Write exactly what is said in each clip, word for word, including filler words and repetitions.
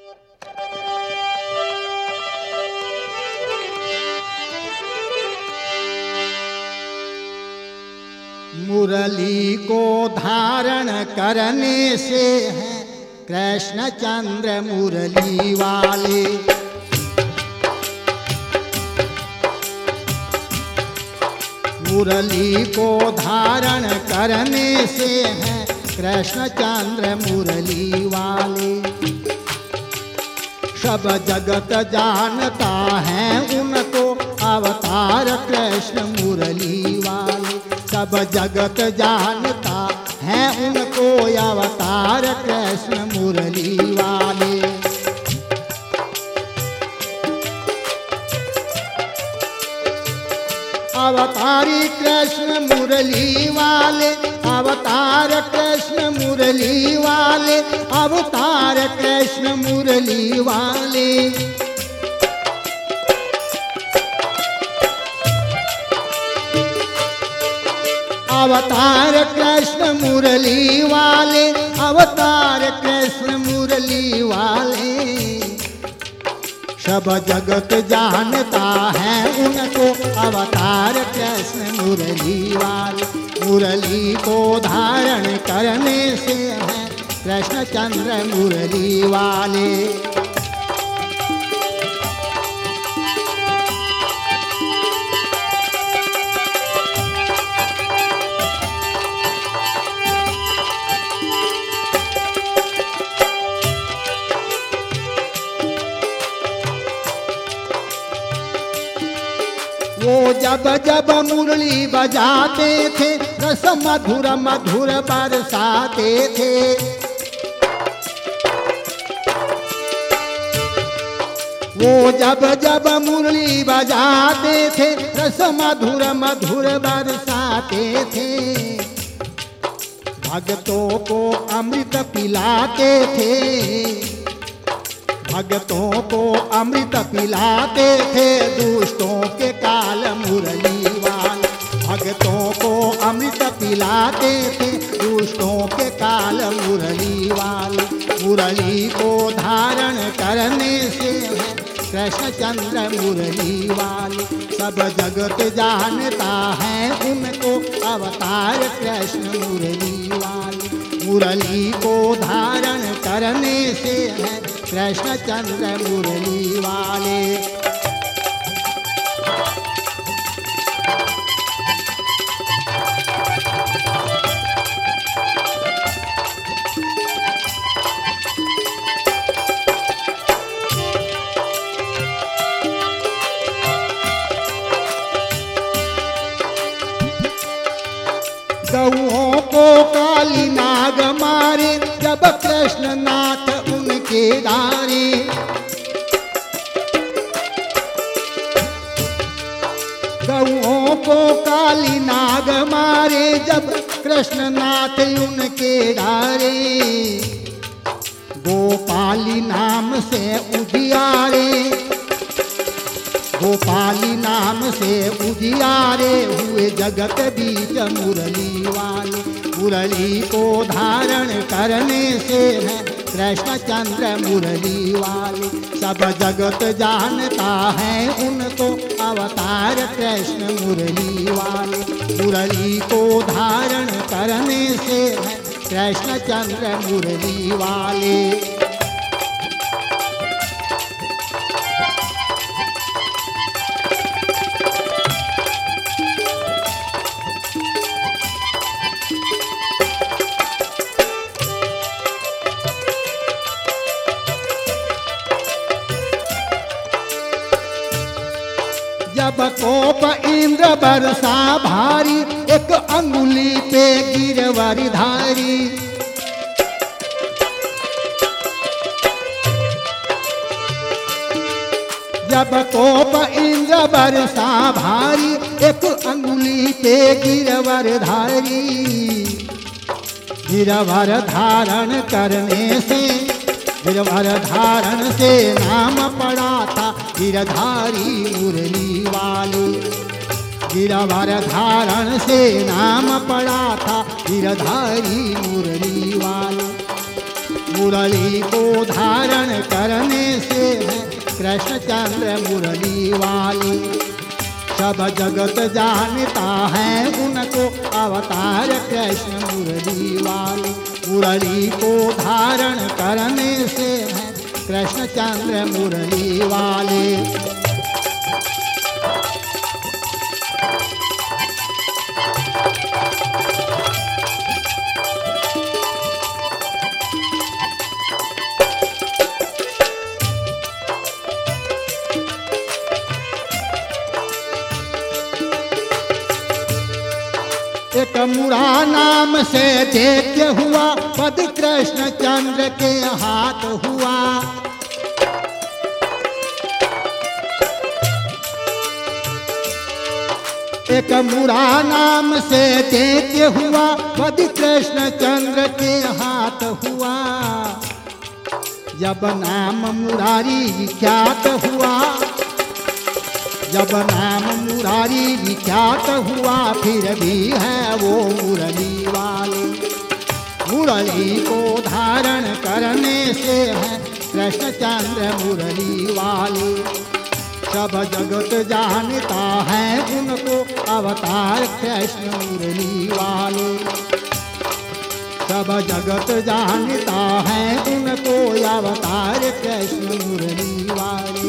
मुरली को धारण करने से है कृष्ण चंद्र मुरली वाले। मुरली को धारण करने से है कृष्ण चंद्र मुरली वाले। सब जगत जानता है उनको अवतार कृष्ण मुरली वाले। सब जगत जानता है उनको अवतार कृष्ण मुरली वाले। अवतारी कृष्ण मुरली वाले, अवतार कृष्ण मुरली वाले, अवतार कृष्ण मुरली वाले। अवतार कृष्ण मुरली वाले, अवतार कृष्ण मुरली वाले। सब जगत जानता है उनको अवतार कृष्ण मुरली वाले। मुरली को धारण करने से है कृष्ण चंद्र मुरली वाले। वो जब जब मुरली बजाते थे रस मधुर मधुर बरसाते थे। वो जब जब मुरली बजाते थे रस मधुर मधुर बरसाते थे। भक्तों को अमृत पिलाते थे, भक्तों को अमृत पिलाते थे दुष्टों के काल मुरली वाले। भक्तों को अमृत पिलाते थे दुष्टों के काल मुरली वाले। मुरली को धारण करने से है कृष्ण चंद्र मुरली वाले। सब जगत जानता है उनको अवतार कृष्ण मुरली वाले। मुरली को धारण करने से है कृष्ण चंद्र मुरली वाले। गौओं को काली नाग मारे जब कृष्ण नाथ उनके डारे। गौओं को काली नाग मारे जब कृष्ण नाथ उनके डारे। गोपाली नाम से उजियारे, गोपाली नाम से उजियारे हुए जगत बीच मुरली वाले। मुरली को धारण करने से है कृष्ण चंद्र मुरली वाले। सब जगत जानता है उनको अवतार कृष्ण मुरली वाले। मुरली को धारण करने से है कृष्ण चंद्र मुरली वाले। जब कोप इंद्र बरसा भारी एक अंगुली पे गिरवर धारी। जब कोप इंद्र बरसा भारी एक अंगुली पे गिरवर धारी। गिरवर धारण करने से, गिरवर धारण से नाम पड़ा था गिरधारी मुरली वाले। गिरवर धारण से नाम पड़ा था गिरधारी मुरली वाले। मुरली को धारण करने से है कृष्णचंद्र मुरली वाले। सब जगत जानता है उनको अवतार कृष्ण मुरली वाले। मुरली को धारण करने से है कृष्णचंद्र मुरली वाले। एक मुरा नाम से दैत्य हुआ, पद कृष्ण चंद्र के हाथ हुआ। एक मुरा नाम से दैत्य हुआ, पद कृष्ण चंद्र के हाथ हुआ। जब नाम मुरारी विख्यात हुआ, जब नाम मुरारी विख्यात हुआ, फिर भी है वो मुरली वाले। मुरली को धारण करने से है कृष्णचंद्र मुरली वाले। सब जगत जानता है उनको अवतार कृष्ण मुरली वाले। सब जगत जानता है उनको अवतार कृष्ण मुरली वाले।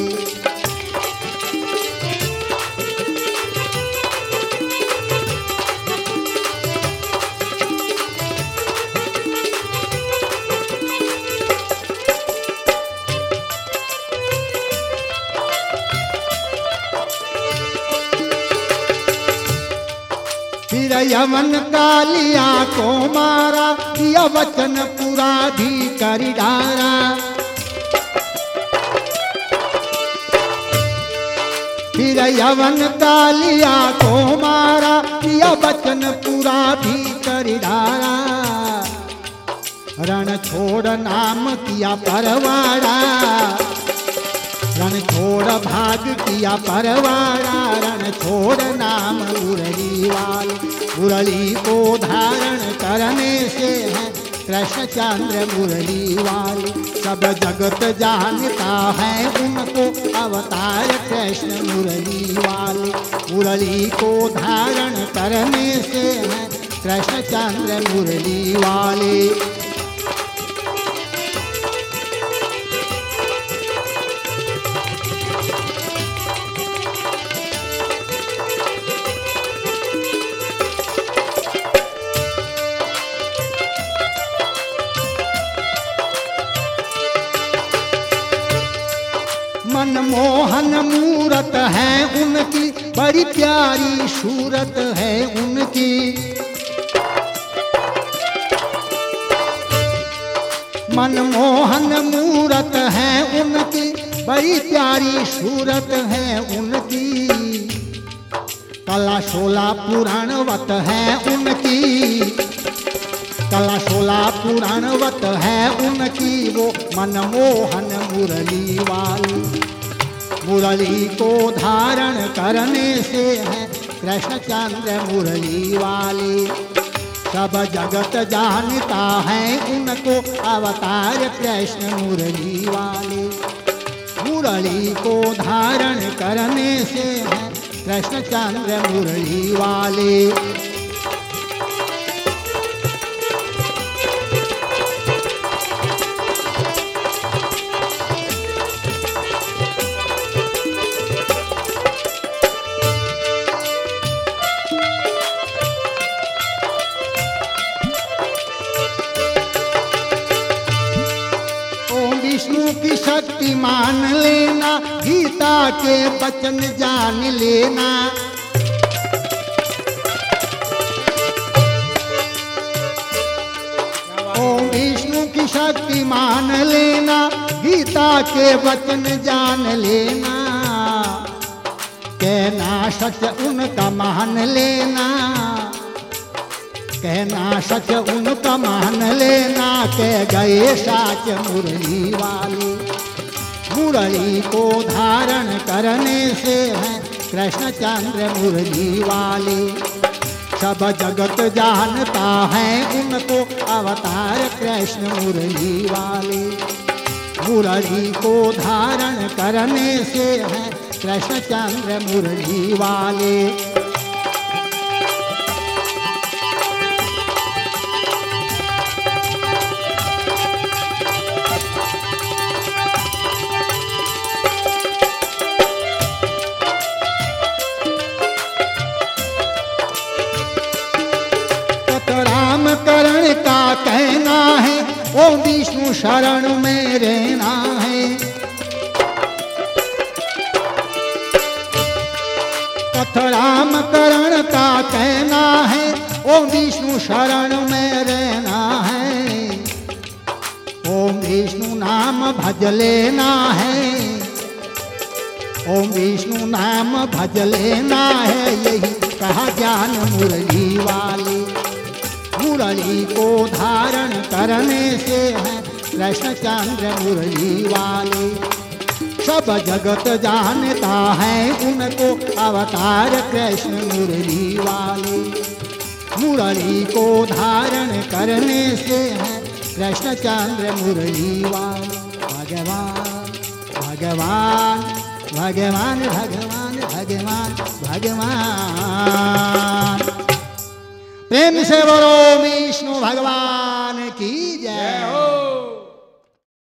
फिर यमन कालिया को मारा, दिया वचन पूरा भी कर डारा। फिर यमन कालिया को मारा, दिया वचन पूरा भी कर डारा। रण छोड़ नाम किया परवाड़ा, रण छोड़ भाग किया परवाड़ा। रण छोड़ नाम मुरली वाले। मुरली को धारण करने से है कृष्णचंद्र मुरली वाले। सब जगत जानता है उनको अवतार कृष्ण मुरली वाले। मुरली को धारण करने से है कृष्णचंद्र मुरली वाले। मनमोहन मूरत है उनकी, बड़ी प्यारी सूरत है उनकी। मनमोहन मूरत है उनकी, बड़ी प्यारी सूरत है उनकी। कला सोला पुराणवत है उनकी, कला सोला पुराणवत है उनकी। वो मनमोहन मुरली वाली। मुरली को धारण करने से है कृष्णचंद्र मुरली वाले। सब जगत जानता है उनको अवतार कृष्ण मुरली वाले। मुरली को धारण करने से है कृष्णचंद्र मुरली वाले। विष्णु की शक्ति मान लेना, गीता के वचन जान लेना। ओम विष्णु की शक्ति मान लेना, गीता के वचन जान लेना। कहना सच उनका मान लेना, कहना सच उनका मान लेना। कह गए साच मुरली वाले। मुरली को धारण करने से है कृष्णचंद्र मुरली वाले। सब जगत जानता है उनको अवतार कृष्ण मुरली वाले। मुरली को धारण करने से है कृष्णचंद्र मुरली वाले। नामकरण का कहना है ओम विष्णु शरण में रहना है। नामकरण का कहना है ओम विष्णु शरण में रहना है। ओम विष्णु नाम भज लेना है। ओम विष्णु नाम भज लेना है, यही कहा ज्ञान मुरली वाले। मुरली को धारण करने से है कृष्णचंद्र मुरली वाले। सब जगत जानता है उनको अवतार कृष्ण मुरली वाले। मुरली को धारण करने से है कृष्णचंद्र मुरली वाले। भगवान भगवान भगवान भगवान भगवान भगवान। प्रेम से बोलो विष्णु भगवान की जय हो।